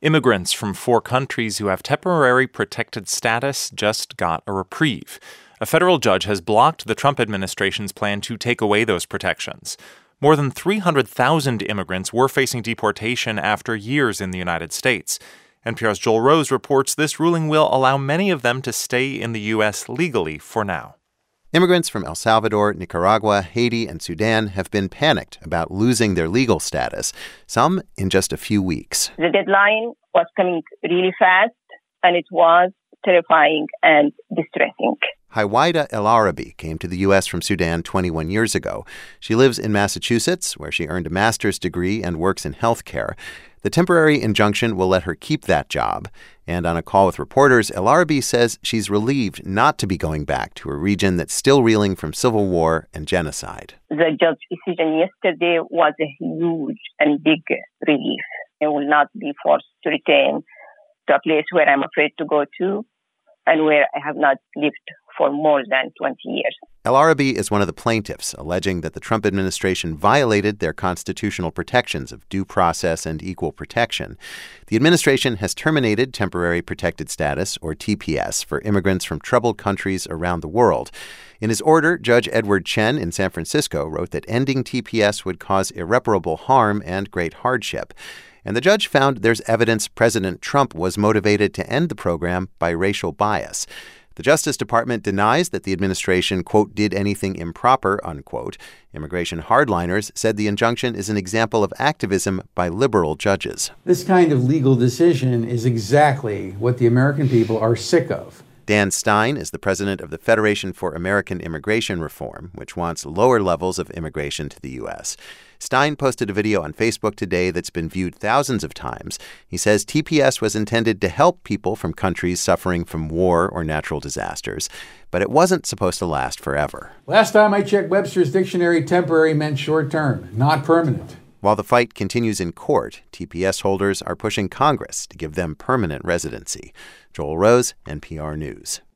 Immigrants from 4 countries who have temporary protected status just got a reprieve. A federal judge has blocked the Trump administration's plan to take away those protections. More than 300,000 immigrants were facing deportation after years in the United States. NPR's Joel Rose reports this ruling will allow many of them to stay in the U.S. legally for now. Immigrants from El Salvador, Nicaragua, Haiti, and Sudan have been panicked about losing their legal status, some in just a few weeks. The deadline was coming really fast, and it was terrifying and distressing. Hawaida El Arabi came to the U.S. from Sudan 21 years ago. She lives in Massachusetts, where she earned a master's degree and works in healthcare. The temporary injunction will let her keep that job. And on a call with reporters, El Arabi says she's relieved not to be going back to a region that's still reeling from civil war and genocide. The judge's decision yesterday was a huge and big relief. I will not be forced to return to a place where I'm afraid to go to and where I have not lived for more than 20 years. El Arabi is one of the plaintiffs, alleging that the Trump administration violated their constitutional protections of due process and equal protection. The administration has terminated temporary protected status, or TPS, for immigrants from troubled countries around the world. In his order, Judge Edward Chen in San Francisco wrote that ending TPS would cause irreparable harm and great hardship. And the judge found there's evidence President Trump was motivated to end the program by racial bias. The Justice Department denies that the administration, quote, did anything improper, unquote. Immigration hardliners said the injunction is an example of activism by liberal judges. This kind of legal decision is exactly what the American people are sick of. Dan Stein is the president of the Federation for American Immigration Reform, which wants lower levels of immigration to the U.S. Stein posted a video on Facebook today that's been viewed thousands of times. He says TPS was intended to help people from countries suffering from war or natural disasters, but it wasn't supposed to last forever. Last time I checked Webster's dictionary, temporary meant short-term, not permanent. While the fight continues in court, TPS holders are pushing Congress to give them permanent residency. Joel Rose, NPR News.